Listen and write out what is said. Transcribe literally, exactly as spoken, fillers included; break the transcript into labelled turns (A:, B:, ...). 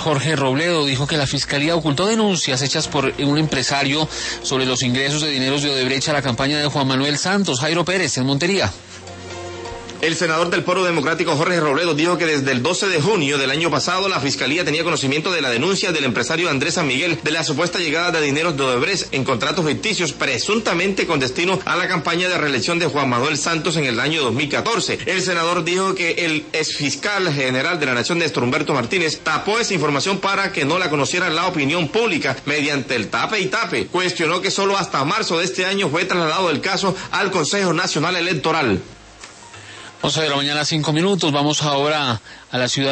A: Jorge Robledo dijo que la Fiscalía ocultó denuncias hechas por un empresario sobre los ingresos de dineros de Odebrecht a la campaña de Juan Manuel Santos. Jairo Pérez, en Montería.
B: El senador del Polo Democrático Jorge Robledo dijo que desde el doce de junio del año pasado la Fiscalía tenía conocimiento de la denuncia del empresario Andrés San Miguel de la supuesta llegada de dineros de Odebrecht en contratos ficticios presuntamente con destino a la campaña de reelección de Juan Manuel Santos en el año dos mil catorce. El senador dijo que el exfiscal general de la Nación, Néstor Humberto Martínez, tapó esa información para que no la conociera la opinión pública mediante el tape y tape. Cuestionó que solo hasta marzo de este año fue trasladado el caso al Consejo Nacional Electoral.
A: once de la mañana, cinco minutos. Vamos ahora a la ciudad